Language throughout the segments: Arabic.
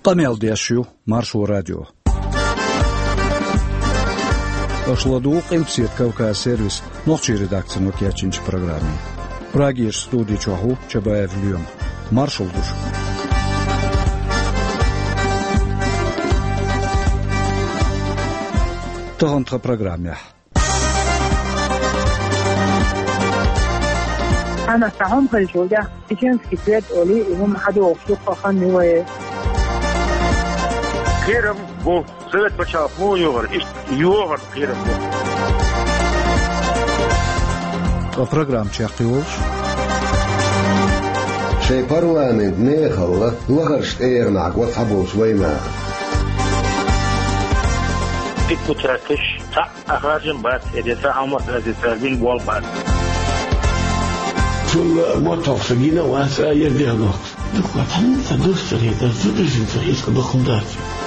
قميل ديشيو مارشو راديو أشلدو قيمسيت كوكاز سيرفيس نوخشي редакция нокиячинч программе. Прагиш студии чоху чабаев люм. Маршал душ. Тохонтха программе. أنا سهم في الجودة إجن سكتات أولي إمام حد وفلوق خان نواه كيرم بو سويت بشاف مو يوغر إيش يوغر كيرم بو программ чахтиолш شيء برلمان نيخلا لغرش إيرناك وتحبوش ويما تكتاتش تا أخراجن بات إذا عمر الذين بول بات كل ما توصلنا واساير ديالو دوك تحمل تدوس لي تدوس في اسك بخندات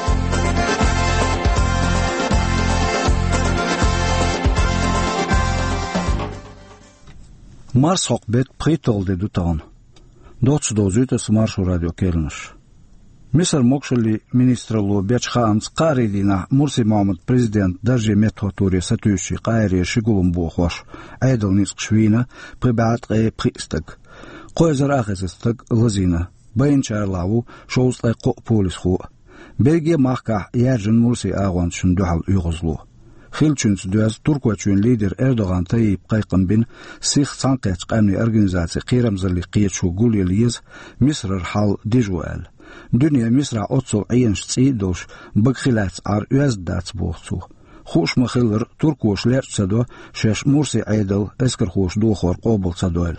Mars hokbet pritol de dutan. Dots dozuitas Maršu radio kelnuš. Misar mokšali ministralu Bečhans qaridina Mursi Mahmud prezident darje metoturi satüshi qayri shigulum boxosh. Aydalnis qshvina pribat qe pristag. Qoyzar akhizistag lazina. Bayinçarlavu şovslay qo polis xu. Belge mahkah yarjın Mursi ağwan şunduhal uyguzlu. Xilçüns düz Turkwaçün lider Erdoğan Tayyip Qayqınbin six sanqaç qamni organizasiya qiramzali qiyachu gulyeliz Misr hal dijual. Dünya Misra otso ayınç tsidosh bagkhilats ar uyazdats boxsu. Xoş maxillar Turkwoşlar tsado şeş Mursi aydal eskir xoş doxor qobul tsadoil.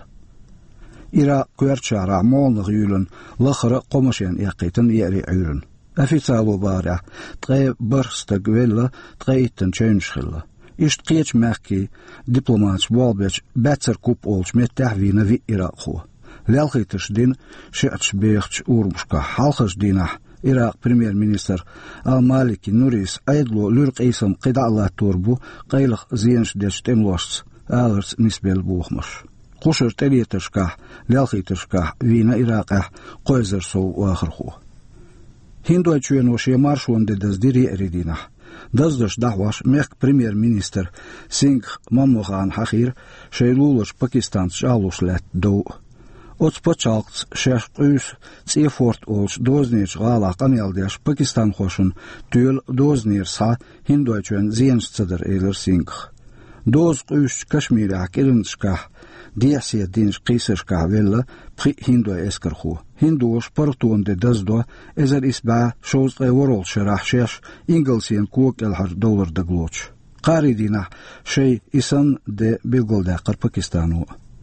İra kuyarçara molnıg yülün laxıra qomasyan yaqitin yeri ürün. Официалу баря, трей барстаг велла, трейтен ченшхилла. Ишт қиеч мәхки дипломат болбеч бәтсер куп олч меттахвина ви Иракху. Лялхитыш дин шеч бехч урмшка халхыш динах Ирак премьер-министр Ал-Малики Нурис айдло люрк исам қидалла турбу қайлық зиенш деш темлошц алырс нисбел бухмаш. Қушыр телетышка, лялхитышка вина Ирака қойзер соу уахырху. Hinduачуен оше маршуанде dazdiri eridina. Dazdаш дахваш мех премьер-министр Сингх Мамнухан Хахир шейлулаш Пакистан шалуш лет до. От почалкс шеш қюс цифорт олш дознеч гала канялдеш Пакистан хошун тюл дознер са Hinduачуен зиеншцадер эйлер Сингх. Доз қюс Кашмира келиншка Диасия динш қисышка велла при Hindu эскерху. Hinduos partуунде dazdо эзер исба шоузгай ворол шарахшеш инглсиен куок элхар $1 даглоч. Қаридина шей исан де билголдақыр Пакистану.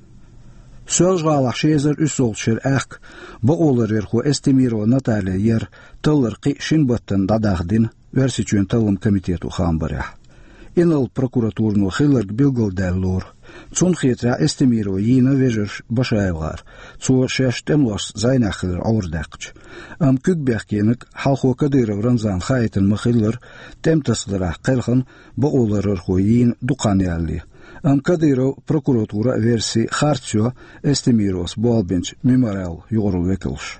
Сөлжғалақ шезер үсол шер әк бұғолыр ерху эстемиро Наталья ер тылыр қи шинбаттын дадағдин версичуен тылым комитету хамбаря. Инал прокуратурну хилырг билголдәллур. Цун хитра эстемиро йина вежер башаевгар. Цу шеш темлос зайнахыр аурдақч. Күкбәхкенік халху Кадыров Рамзан хайтын махиллыр темтасдыра қылғын бұғолырыр хойин дұқаниалли. Кадыров прокуратура верси харчо эстемирос болбенч мемориал юғыру векілш.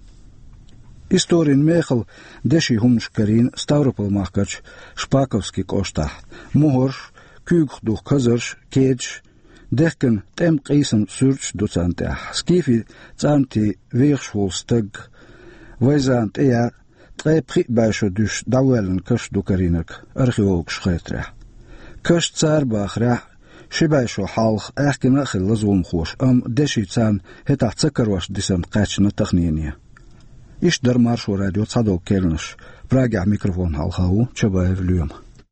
Историн мехал деши хумшкарин Ставропол махкач Шпаковский кошта. Мухорш кюг дух казарш кедж дехкен тем қисым сүрч дуцанте. Скифи цанти вейхшволстаг вайзант эя трей прибайшо душ дауэлен каш дукаринок археолог шхайтре. Каш цар бахра шибайшо халх эхкин ахил лазулм хош деши цан хета цакарваш дисам қачна тахниния. Иш дар Маршу радио цадо келнш. Прага микрофон халхау чабаев люм.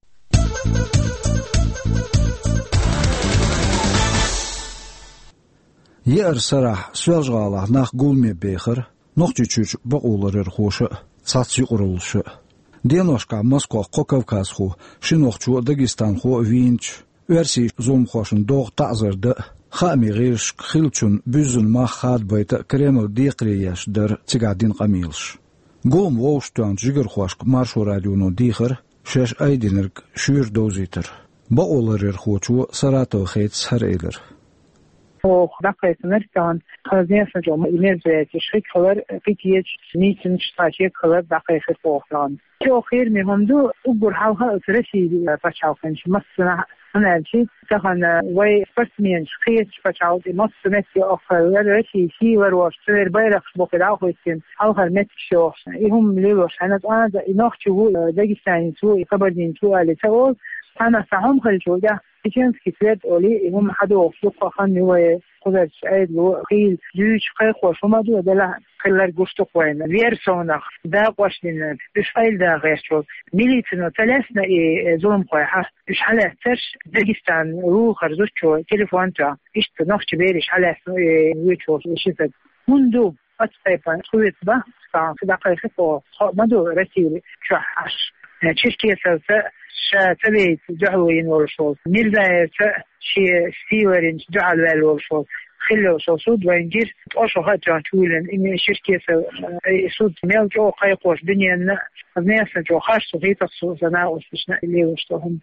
Ер сарах сөлжғалах нах гулме бехыр, нохчучуч бұғулырыр хошы, цаци құрылшы. Деношка Москва Қокавказ ху, шинохчу Дагестан ху винч, верси зум хошын доғ тазырды, خامي غيرش خلچون بيزن ما خاد بيتا كريمو ديقريش در تيغادين قميلش. قوم ووشتوان جيگر خواشك مارشو راديونو ديخر شاش ايدينرك شوير دوزيتر. باولر يرخوچو سراتو خيت سهر ايلر. وخدقة نرتان خزنة سجوم إمزات شيء خبر فيتيج نيتن شتاشي خبر دقيقة فوقان جو خير مهم دو أقول حاوها ترسي فشاوفنش مثلا أنا الشيء تهنا وي فرسمين شقيت فشاوت مثلا أخر ورسي شيء وروش تغير بيرخ بقدر خويتين حاوها المتشوش إهم ليلوش أنا نخشوا داغستان سو خبردين سو على تقول أنا سهم خلجوجا إيشانس كتير أولي هم حدا وفلوق خان هو قدر شايد لو خيل جوش خيل خوش وما دو دلا خلر جوشتو قوين فيرسونخ دا قوشلين إيش فايل دا غيرشوا ميليتنا ثلاثنا ظلم قويحة إيش حلا ترش داغستان رو خرجوشوا تليفون تا إيش تنخش بيرش حلا ويتشوش إيشتك منذ أتفايبان خويت با في دقيقة فو ما دو رسيلي شحش تشكي سلسة شاتبيت دعوين والشوط ميرزا شي ستيورين دعال والشوط خلو صوصود وينجير أشو هاتان تولن إن شركة صود ميل جو قيقوش دنيا الناس جو خاش صغيطة صوصنا وسبشنا اللي وشتهم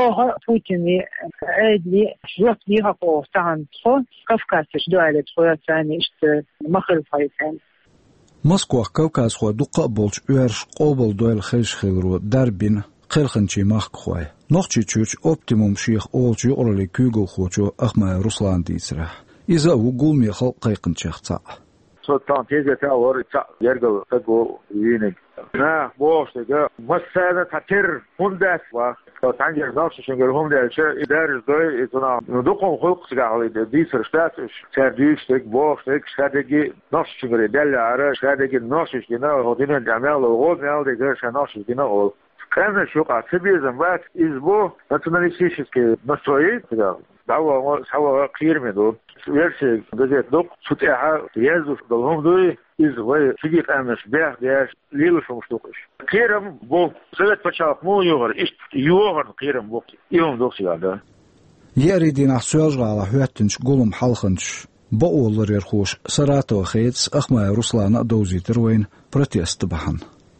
بوتين عيد لي شوط ليها قوستان خو كفكاتش دعالة خوات ثاني اشت مخل فايتان Москва Кавказ хо дуqa болч уерш qobol doel khish khilru darbin qilxinchi mahkhway noqchi chuch optimum shikh olchi orli kugo xocho Ahmad Ruslan ditsra iza ugul mi xalq qayqinchaqsa so tanteze ta or ta yergo tago yinik na boshga masada tatir hundas wa tanger zalch shinger hundas idar doy itna duqon xulq sigali disr status serdüstek boshtek strategi noshchinger delara strategi noshchina hodinen jamel ogol de gersh noshchina ol kana shu qatibizm va izbo nationalistические настрои dawa sawa qirmedo versi gazet dok sutha yazuf dalhom doy iz vay figiq amish beh der lilshum shtuqish qiram bo sovet pachaq mo yogar ist yogar qiram bo yom dok sigada yeridin ahsojgala hüattinch gulum halkhinch bo olur erxosh sarato khets Ahmad Ruslan doziterwein protest bahan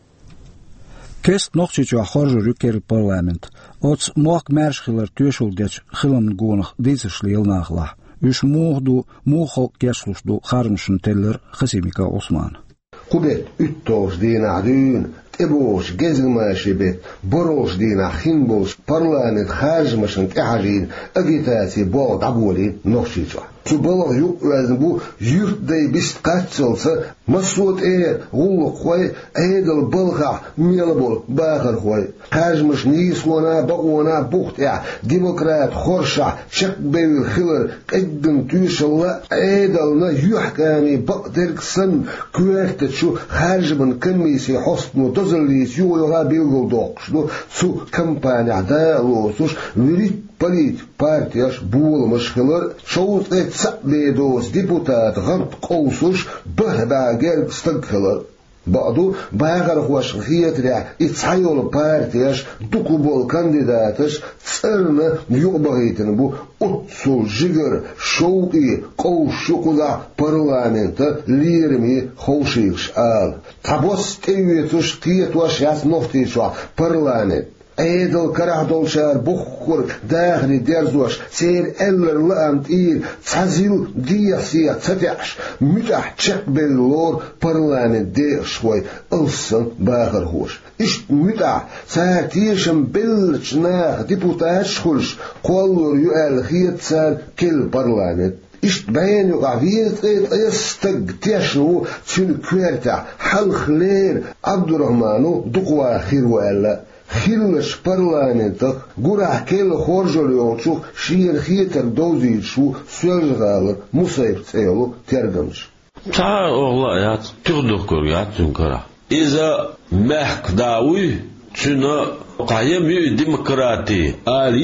Kes nochtje achorge ruker parlement. Ots moak merschiller tushulgech khilam gonach deze schleel nagla. Us moogdu moogol keslusdu garmschen teller Gesimika Osman. Kubet uttos dina dün تبوش جزماشي بيت بروش دينا خنبوش برلانت خارج مشان تحاجين أجيتاتي بود عبولي نوشيجا تبلغ يقلزبو يرتدي بيستقاتلسا مسوط غلق خوي ايدل بلغع ميلبول باخر خوي خارج مش نيسونا بقونا بوخت ديمقراط خرشع شق بيو خلر قدم توشلا ايدلنا يحكامي بقدرك سن كوارتشو خارج من كميسي حسنو تزليس يوغا بيوغل دوقشنو سو كمبانيا دالوسوش وريت بليت بارتياش بول مشخلر شوط سقبيدوس ديبوتات غنط قوسوش بهبا جرق استقخلر بعضو باغر خوش خياتريا اتسايول بارتياش دوكوبول كانديداتش تسرنا يوبغيتن بو اتسو جيجر شوقي قوشوكودا برلامنتا ليرمي خوشيكش آل تابوس تيويتوش تيتوش ياس نفتيشوا برلامنت ايدل كرهدول شار بخور داخلي ديرزوش سير اللر لامت اير تزيل ديسيا تتعش متح تشك باللور برلامنت دير شوي السن باخر هوش اشت متح ساتيشم بلچناخ ديبوتاش خلش قولور يؤال خيط سار كل برلامنت اشت بين يقع فيت يستق تيشنو تشن كويرتا حل خلير عبد الرحمنو دقوا خير وقال خيلش برلامنتك قرح كيل خورجل يوتشوخ شير خيتر دوزيتشو سوالغالر مصيب تسيلو ترجمش تا والله يا تقدر يا تنكره إذا محك داوي شنو قايم ديمقراطي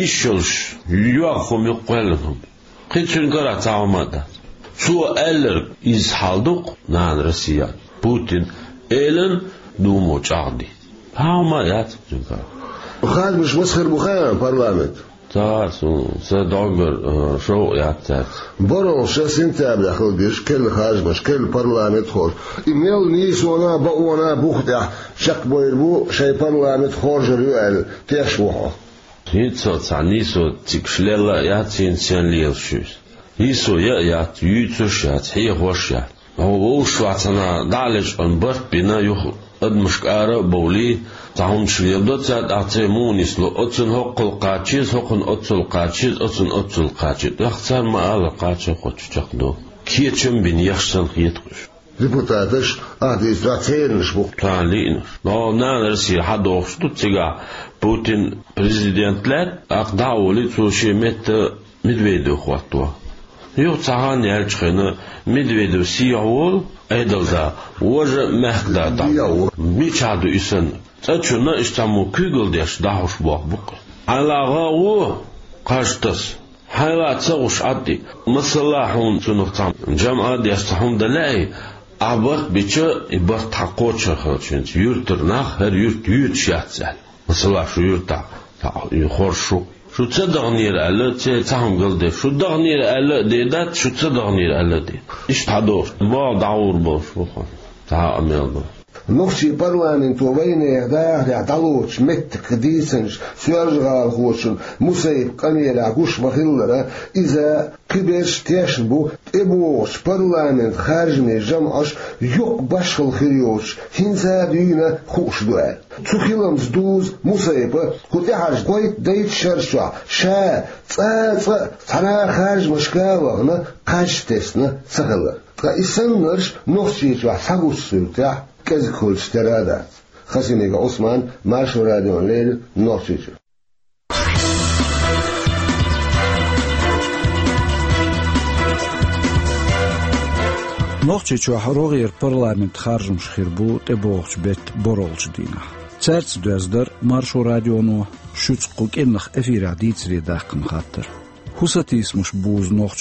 يشلش يوخم يقولهم قيت تنكره تعمد شو ألر إزحالدق نان روسيا بوتين إلن دومو جاردي هاوما يات تنكره خارج مش مسخر بخير برلامنت تاسو سدوغر شو يات برو شاسنتا بخلدش كل خارج مش كل برلامنت خور إيميل نيسونا بقونا بوخدع شق بويربو شي برلامنت خورج ريال تيشوها هيتسو تسانيسو تكشللا ياتين سين ليلشوس يسو يأيات يتوشات هي خوشات هو شواتنا دالج أن برت بنا يخ أدمشكارة بولي تعون شليبدو تاد أعطيمونيس لو أتن هقل قاتشيز هقن أتل قاتشيز أتل قاتشيز يختار ما ألا قاتش خوش تقدو كيتشم بين يخشن خيتقش Депутатыш административныш бу. Талиныш. Но нанерси хадош тутига Путин президентлер aqdağoli çoşemet Medvedev xwatwa. Yok çağan yerçxını Medvedev siyavol edilda oje mehkda da. Miçadu isen çaçuna İstanbul kügüldeş dahuş bak. Alağa o qaştas. Hayat çağuş addi. Masalahun çunuktam. Cemaat yastahum dalay. Abart biçe ibart takoça xalçın. Yurtırnaq her yurt şatsal. Mesela şu yurtta xorşu şu tsadağnir alı çağım qıldı. Şu dağnir alı dedat şu tsadağnir alı de. İşte hadur. Va daur boş bu. Ta ameldo. Noxi parlamentu vayne daahri taluç met qdisens sürjgal xoşun musayib qamela qush baxillara iza qibesh tesh bu eboş parlament xarjme jamash yoq başxil xiriyosh hinza düyna xoşduar tsuxilams duz musayib quti harj qoyt dayt sharsha sha tsa sana xarj mashkalagna qashtesna saxila qa isanlar noxi jwa sagussulta كذكول استرادات خسينيك عثمان مارشو راديو ليل نوتيجو نوتيجو حروغير برلمانت خارجم شخيربو تبوغش بيت بورولش دينا تسرت دوزدر مارشو راديونو شوتسقوك انخ افيرا ديتسري داقن خاطر حساتيس مش بوز نوتش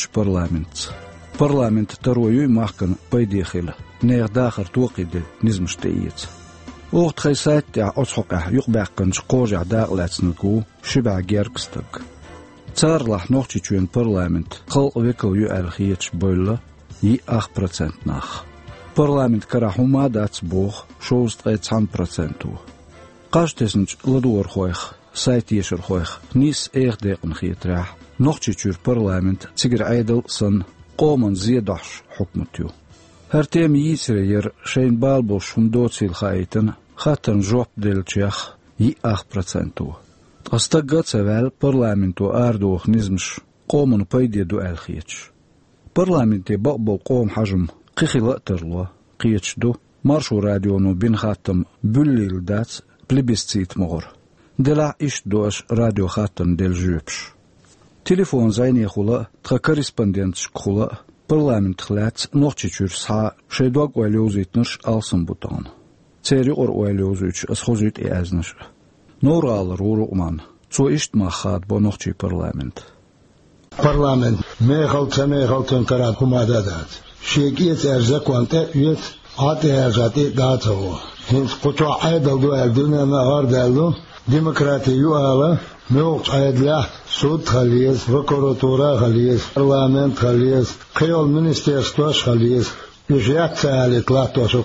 برلمانت ترويو ماخكن بايديخيل نير داخر توقيد نزمشتيت وقت خيسات تاع أصحقه يقبعكنش قوجع داقلاتسنكو شبع جيركستك تارلح نوختي تشوين برلمانت قل ويكو يؤالخيتش بولا 8% ناخ برلمانت كراحوما داتس بوخ شوز 30% قاشتسنش لدور خويخ سايتيشر خويخ نيس ديقن خيتراح نوختي تشوف برلمانت تيجر عيدل سن قومن زيدحش حكمتيو هرتيم يسرير شين بالبوش هم دوتسيل خايتن خاتن جوب ديل تشيخ 8%. أستقد سوال برلمانتو آردوخ نزمش قومن بايدي دو الخيتش. برلمانتي بقبل قوم حجم قيخي لأترلو قيتش دو مارشو راديونو بين خاتم بليل دات بلبستيت مغر. دلع إش دوش راديو خاتم ديل جوبش. تليفون زيني خلا تخا كوريسبوندنتش خلا Parlament xlats nochtchur sa shedog oylozitnish alsın butan. Tseri or oylozuch asxozit eaznish. Noral ruruman. Zo ist machat bo nochtchi parlament. Parlament meegalten karat humadadat. Shegiet erzakwante yet at erzati datawo. Hins qutwa aydal do erduna nahardalo demokratiyu ala موقع عيدله سود خليز وكوراتورا خليز برلمان خليز قيول منستيرستوش خليز يجيات سالي تلاتوشو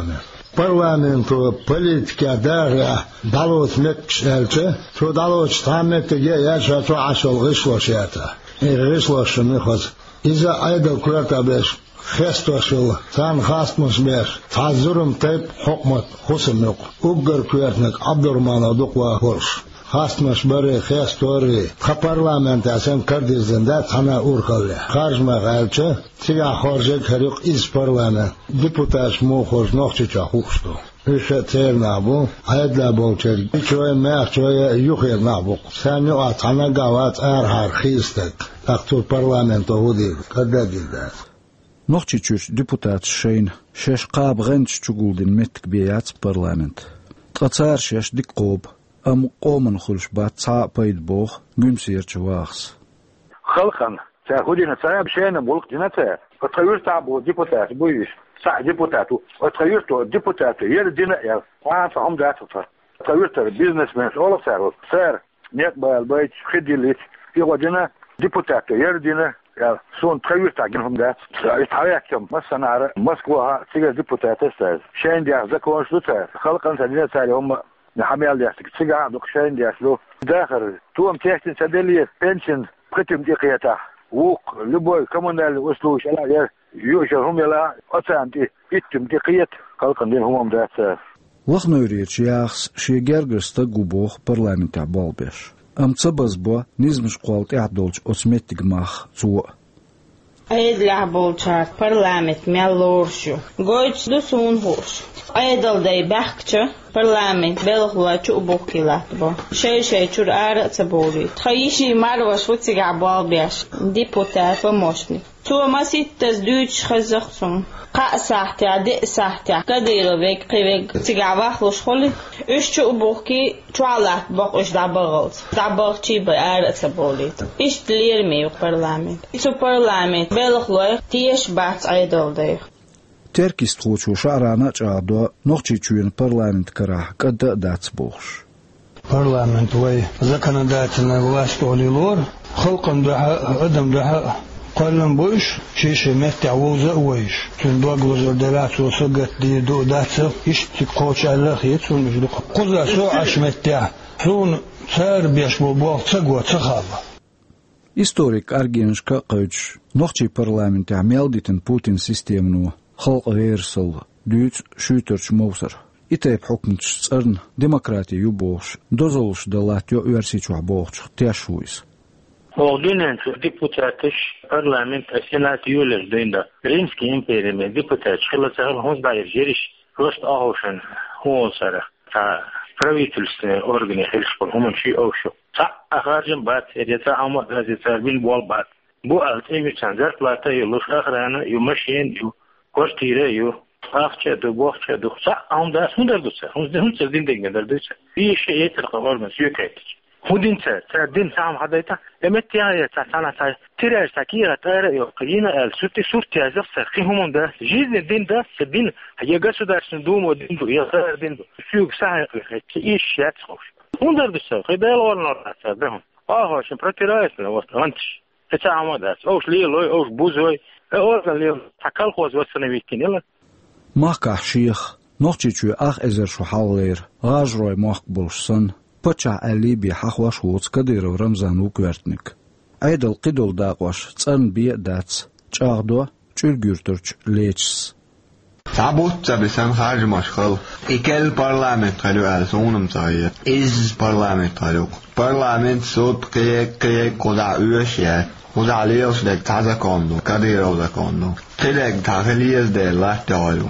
برلمان تو بوليتيكا دارا دالوت متش الچه تو دالوت تامت يا شاتو عشل غشوشاتا غشوش مخز اذا عيدل كرتا بش خستوشل تان خاستمش بش تعذرم تيب حكمت خصمك اوغر كويرتنك عبدالرحمن دوقوا هورش خاصمش بري خيستوري خبرلمانت عشان كردي زندات خنا اورخله خارج ما غالچه تيا خارجك هريق از برلمان ديبوتاش مو خوش نوختي چاخوشتو ايش تير نابو عيدلا بوچر چوي ماخ چوي يوخير نابو سانيو اتانا غاوات ارهار خيستك اختو برلمان تودي كداديدات نوختي چوش ديبوتات شين شش قاب غنچ چوغولدن متك بيات برلمان تقصار شش ديقوب أم قومن خلش باتسا بايد بوخ جمسير شواخس خلقن تاخدين تسايب شينا بولق دينتا اتغير تعبو ديبوتات بويش ساع ديبوتاتو اتغيرتو ديبوتاتو يردينا يا وانت هم داتو اتغيرتو بيزنس مان اول اوف سارو سار نيقبال بايت خديليت يودينا ديبوتاتو يردينا يا سون تغيرتا جنهم دات يتحركم مثلا على موسكو تيجي ديبوتاتس شين دي زكون شوتا خلقن تدينا تاعي هم نحمل دياسك تسجع دكشين دياسلو داخل توم تيحتن سدلية بنشن قتم دي قياتا ووك لبوي كمان وصلوش على يوشهم يلا أتانتي إتم دقيت خلقن دين هم دات وخنوريت ياخس شي جرجس تجوبوخ برلمانتع بالبيش أم تصبزبو نزمش قولت إعدولش أسمتك ماخ سوء Aidļā bulčāk parlament meloršu, goits dusun hurš. Aidaldai behkča parlament belhloču ubuki latbo. Šei čur āra cabūrī. Thayiši marvaš vucigā balbieš, deputēt pamošni. To masittas dūč khazaqsum. قاسحتي عدي سحتي كديرو بيك قيبك تيجا واخلوش خولي ايش تشو بوكي توالات بوك ايش دابغلت دابغتي بارت بوليت ايش تليرمي برلمان ايش برلمان بلخلو تيش بات ايدل دي تركيست خوشو شعرانا جادو نوخشي تشوين برلمان كراه قد داتس بوخش برلمان وي законодательная власть олилор خلقن دها ادم دها قلنا بوش شيء متى ووزا ويش تندوق وزر دلات وسقط دي دو داتس إيش تقوش على خيط سون مش دق قزا سو عش متى سون صار بيش بوق تسقوا تخابا Историк Аргеншка قيش نوخشي برلمان عمل ديتن بوتين سيستم نو خلق غيرسل دوت شوترش موسر إتاب حكم تشترن ديمقراطي يبوش دوزلش دلات يو يرسيتش عبوش تيشويس Ordinance deputates parlament senat юлер дында. Римский империя депутат хиласал хозбайр жириш рост ахошен хонсара. Та правительственные органы хилшпол хуманши ошу. Та ахаржен бат эдета амат газетарбин болбат. Бу алтеми цанзар плата юлуш ахрана юмашен ю квартира ю ахча до бохча до та амда хундардуса. Хундардуса диндегнедардуса. И ще етер қавармас юкайтич. هودينتا تردين سام حدايتا امتيا تاعنا تاع تيراج تاكيرا تاع يقينا السوتي سورتي ازف خيهم ده جيز دين ده الدين هي государственный дом دين دو يا دين فيك ساعه ايش ياتخوش وندر بالسو خدال ولا تاعهم شن протирает вот раньше это амада اوش لي اوش بوزوي اوش لي تاكل خوز وسنويتين يلا ماكا شيخ نوختي اخ ازر شو حالير غاجروي مقبولشن بچا علي بي حخواش ووت كدير رمضان وكورتنك ايدل قدول داقواش صن بي داتس چاغدو چورگورترچ ليچس تعبوت بسان خارج مشخل ايكل برلمان قالو ارسونم صاير از برلمان قالو برلمان صوت كي قدا اوشيا قدا ليوس دك تازا كوندو كدير او كوندو تلك تاخليز دي لاتالو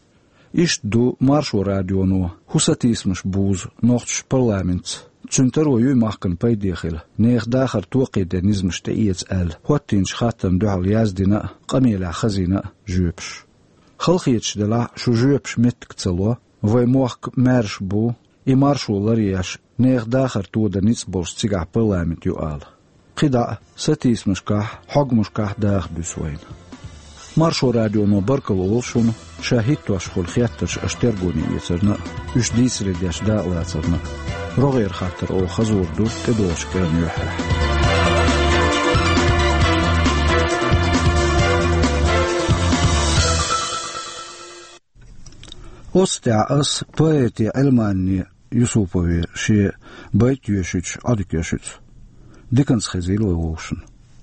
إيش دو مارشو راديونو حساتيس مش بوز نوختش برلامنت تشنترو يو ماخكن باي داخل نيخ داخر توقي دنيز مش تأيت آل هوتينش خاتم دو علياز دينا قميلة خزينة جوبش خلقيتش دلا شو جوبش متك تلو وي موخك مارش بو إي مارشو لرياش نيخ داخر تو دنيز بوش تيقع برلامنت يو آل قدا ساتيس مش كاح حق مش كاح داخ بسوين مارشو راديونو بركل ولشون شاهدتو أشخل خياترش أشترقوني يترنا إش ديس رديش داء لاترنا رغير خاطر أو خزور دو تدوش كان يحرح أستع أس بويتي علماني يوسوبوي شي بيت يوشيش عدك يوشيش ديكنس خزيل وغوشن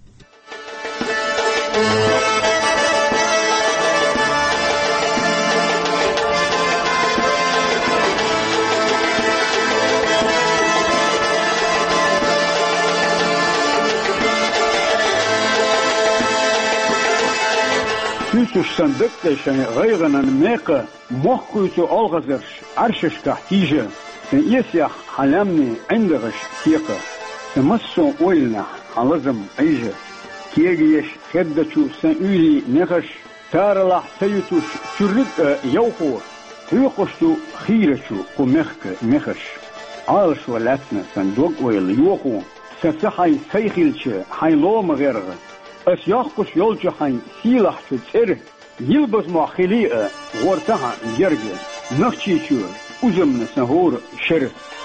Yusuf sandıkta şey gayrınan meka muhkuytu algazırş arşış kahtijı sen yesya halamni indagış tiyaka semassu oylna halazım ayjı kiyegiyeş kheddachu sen üli negaş tarlah sayutuş çürrük yawhu tuyquştu khirachu kumekh mekhaş alş walatna sanduk oyl yuqu sasahay saykhilçi haylo magergı أس يخش يلجح سيلح تسر يلبس مخليئة ورتها جرجة نخشي شو أزم نسهور شر